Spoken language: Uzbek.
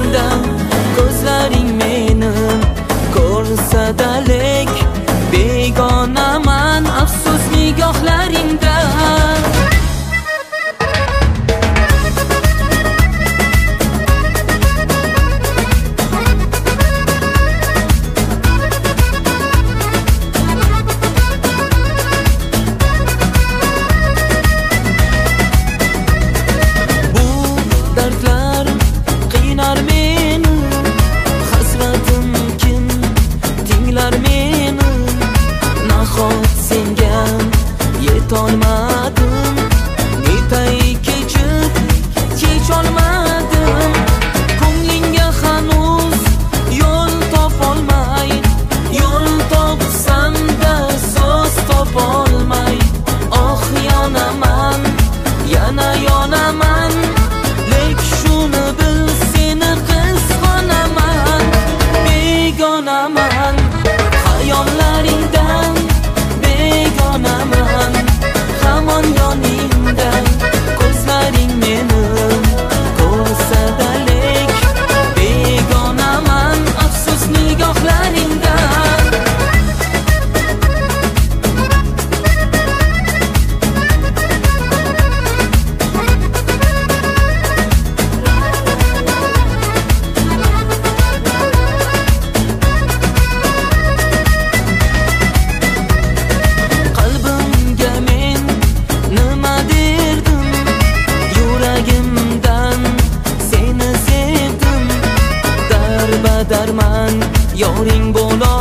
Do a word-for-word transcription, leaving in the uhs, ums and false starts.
yoningda, ko'zlaring meni ko'rsa-dalik, begonaman afsus nigohlaringda. Yetolmadim, netay kechib kecholmadim, ko'nglingga hanuz yo'l topolmay, yo'l topsam-da so'z topolmay, oh yonaman, yana yonaman, lek shuni bil, seni qizg'onaman, begonaman, xayollaringdan begonaman, hamon yoningda, ko'zlaring meni ko'rsa-dalik, begonaman afsus nigohlaringda. Darman yoring bo'lar